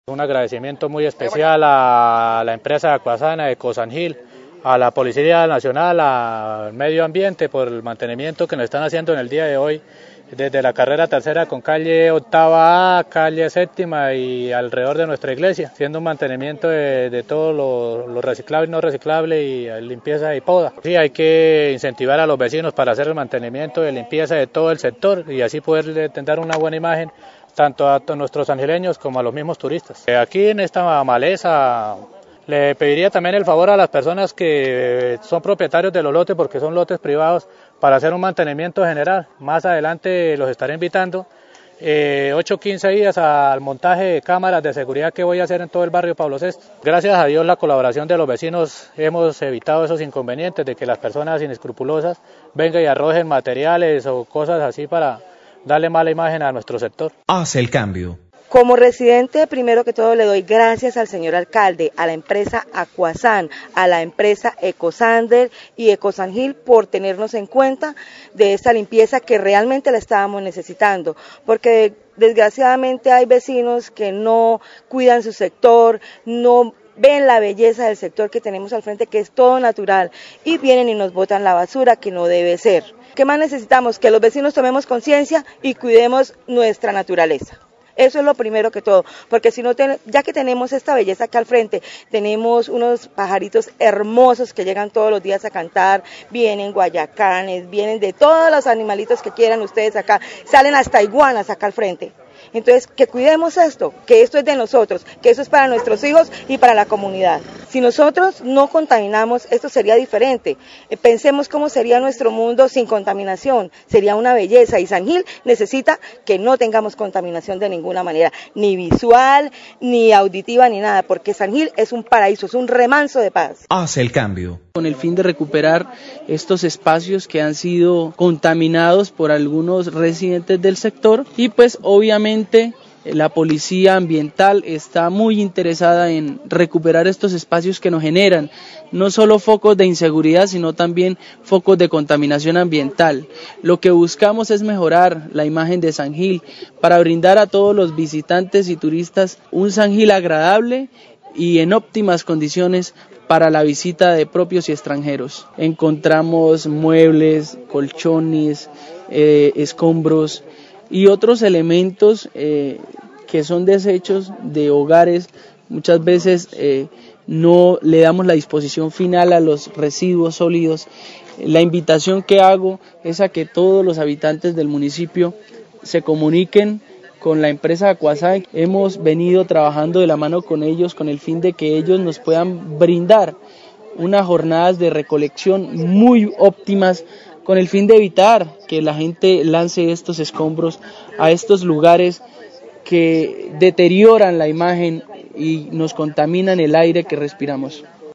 Un agradecimiento muy especial a la empresa Acuasana, Ecosangil, a la Policía Nacional, al Medio Ambiente por el mantenimiento que nos están haciendo en el día de hoy, desde la carrera tercera con calle octava A, calle séptima y alrededor de nuestra iglesia, haciendo un mantenimiento de todo lo reciclable y no reciclable y limpieza y poda. Sí, hay que incentivar a los vecinos para hacer el mantenimiento de limpieza de todo el sector y así poder dar una buena imagen tanto a nuestros sangileños como a los mismos turistas. Aquí en esta maleza le pediría también el favor a las personas que son propietarios de los lotes, porque son lotes privados, para hacer un mantenimiento general. Más adelante los estaré invitando 8 o 15 días al montaje de cámaras de seguridad que voy a hacer en todo el barrio Pablo VI. Gracias a Dios, la colaboración de los vecinos hemos evitado esos inconvenientes de que las personas inescrupulosas vengan y arrojen materiales o cosas así para darle mala imagen a nuestro sector. Hace el cambio. Como residente, primero que todo le doy gracias al señor alcalde, a la empresa Acuasan, a la empresa Ecosander y Ecosangil por tenernos en cuenta de esta limpieza que realmente la estábamos necesitando, porque desgraciadamente hay vecinos que no cuidan su sector, no ven la belleza del sector que tenemos al frente, que es todo natural, y vienen y nos botan la basura que no debe ser. ¿Qué más necesitamos? Que los vecinos tomemos conciencia y cuidemos nuestra naturaleza. Eso es lo primero que todo, porque si no, ya que tenemos esta belleza acá al frente, tenemos unos pajaritos hermosos que llegan todos los días a cantar, vienen guayacanes, vienen de todos los animalitos que quieran ustedes acá, salen hasta iguanas acá al frente. Entonces, que cuidemos esto, que esto es de nosotros, que eso es para nuestros hijos y para la comunidad. Si nosotros no contaminamos, esto sería diferente. Pensemos cómo sería nuestro mundo sin contaminación, sería una belleza, y Sangil necesita que no tengamos contaminación de ninguna manera, ni visual, ni auditiva, ni nada, porque Sangil es un paraíso, es un remanso de paz. Hace el cambio. Con el fin de recuperar estos espacios que han sido contaminados por algunos residentes del sector, y pues obviamente la policía ambiental está muy interesada en recuperar estos espacios que nos generan no solo focos de inseguridad, sino también focos de contaminación ambiental. Lo que buscamos es mejorar la imagen de Sangil para brindar a todos los visitantes y turistas un Sangil agradable y en óptimas condiciones para la visita de propios y extranjeros. Encontramos muebles, colchones, escombros y otros elementos que son desechos de hogares. Muchas veces no le damos la disposición final a los residuos sólidos. La invitación que hago es a que todos los habitantes del municipio se comuniquen con la empresa Acuasan. Hemos venido trabajando de la mano con ellos con el fin de que ellos nos puedan brindar unas jornadas de recolección muy óptimas, con el fin de evitar que la gente lance estos escombros a estos lugares que deterioran la imagen y nos contaminan el aire que respiramos.